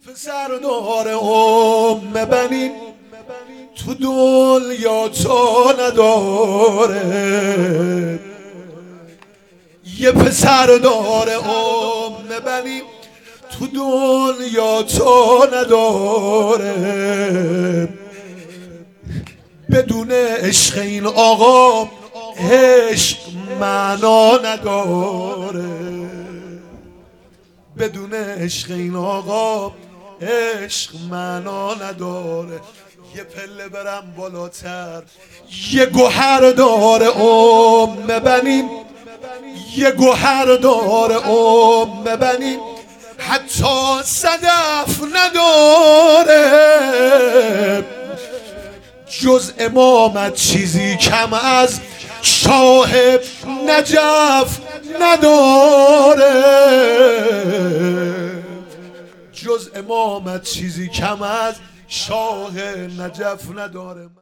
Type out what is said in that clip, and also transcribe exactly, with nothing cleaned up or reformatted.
پسر دار ام بنی تو دنیا تو نداره، یه پسر دار ام بنی تو دنیا تو نداره، بدون عشق این آقا عشق معنا نداره، بدون عشق این آقا عشق معنا نداره. یه پله برم بالاتر، یه گوهر داره ام بنی، یه گوهر داره ام بنی حتی صدف نداره، جز امامت چیزی کم از شاه نجف نداره، جز امامت چیزی کم از شاه نجف نداره.